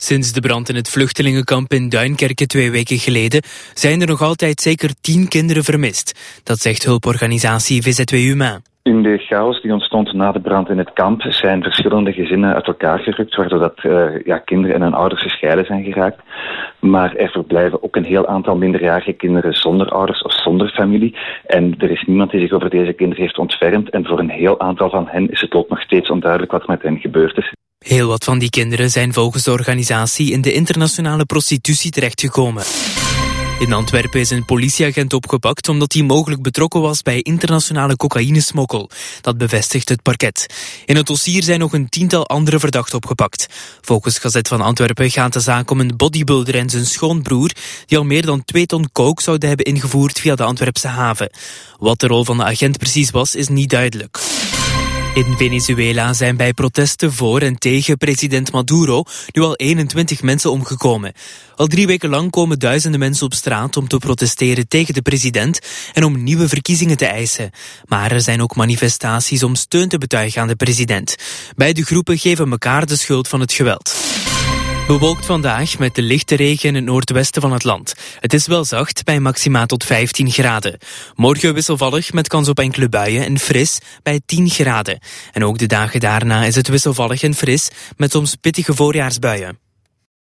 Sinds de brand in het vluchtelingenkamp in Duinkerke 2 weken geleden zijn er nog altijd zeker 10 kinderen vermist. Dat zegt hulporganisatie VZW Humain. In de chaos die ontstond na de brand in het kamp zijn verschillende gezinnen uit elkaar gerukt, waardoor kinderen en hun ouders gescheiden zijn geraakt. Maar er verblijven ook een heel aantal minderjarige kinderen zonder ouders of zonder familie. En er is niemand die zich over deze kinderen heeft ontfermd. En voor een heel aantal van hen is het ook nog steeds onduidelijk wat met hen gebeurd is. Heel wat van die kinderen zijn volgens de organisatie in de internationale prostitutie terechtgekomen. In Antwerpen is een politieagent opgepakt omdat hij mogelijk betrokken was bij internationale cocaïnesmokkel. Dat bevestigt het parket. In het dossier zijn nog een 10-tal andere verdachten opgepakt. Volgens Gazet van Antwerpen gaat de zaak om een bodybuilder en zijn schoonbroer die al meer dan 2 ton coke zouden hebben ingevoerd via de Antwerpse haven. Wat de rol van de agent precies was, is niet duidelijk. In Venezuela zijn bij protesten voor en tegen president Maduro nu al 21 mensen omgekomen. Al 3 weken lang komen duizenden mensen op straat om te protesteren tegen de president en om nieuwe verkiezingen te eisen. Maar er zijn ook manifestaties om steun te betuigen aan de president. Beide groepen geven elkaar de schuld van het geweld. Bewolkt vandaag met de lichte regen in het noordwesten van het land. Het is wel zacht bij maxima tot 15 graden. Morgen wisselvallig met kans op enkele buien en fris bij 10 graden. En ook de dagen daarna is het wisselvallig en fris met soms pittige voorjaarsbuien.